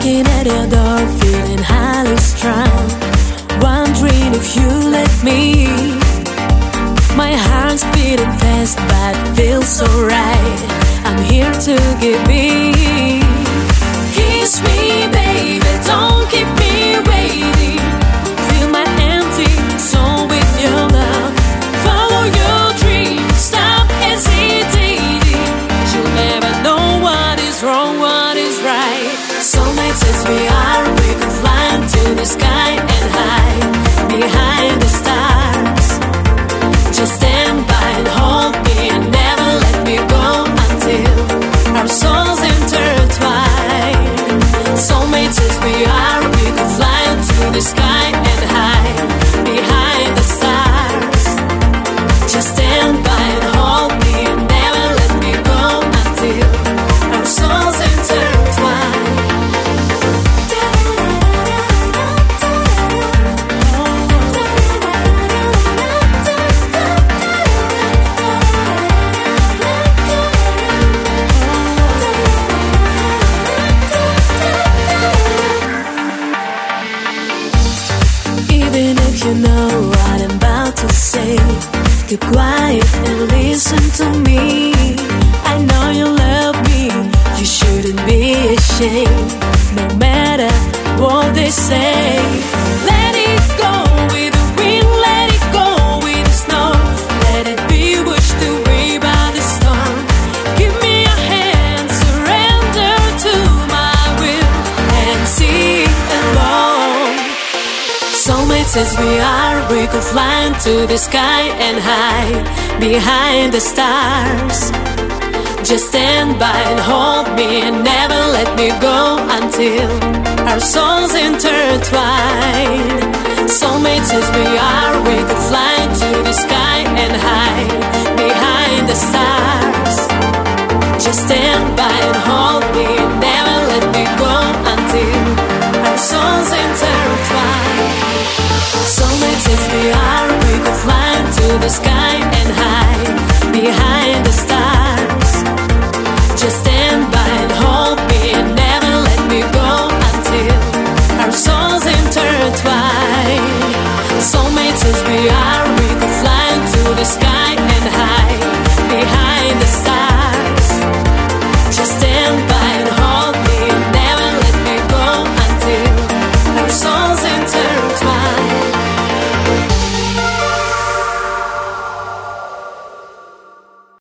Knocking at your door, feeling highly strung, wondering if you let me. My heart's beating fast, but feels so right. I'm here to give me. Kiss me, baby, don't keep me waiting. Fill my empty soul with your love. Follow your dreams, stop hesitating. You'll never know what is wrong, what is right. Soulmates as we are, we could fly to the sky and hide behind the stars. Just stand by and hold me and never let me go until our souls intertwine. Soulmates as we are, we could fly to the sky and hide behind the stars. Just stand by and hold me and never let me go until our souls intertwine. Even if you know what I'm about to say, keep quiet and listen to me. I know you love me, you shouldn't be ashamed. No matter what they say, let it go with the wind, let it go with the snow. Let it be washed away by the storm. Give me your hand, surrender to my will, and see alone. Soulmates as we are, we could fly into the sky and hide behind the stars. Just stand by and hold me and never let me go until our souls intertwine. Soulmates as we are, we could fly into the sky and hide behind the stars. Just stand by and hold me and never let me go until our souls intertwine. Soulmates as we are, we could fly to the sky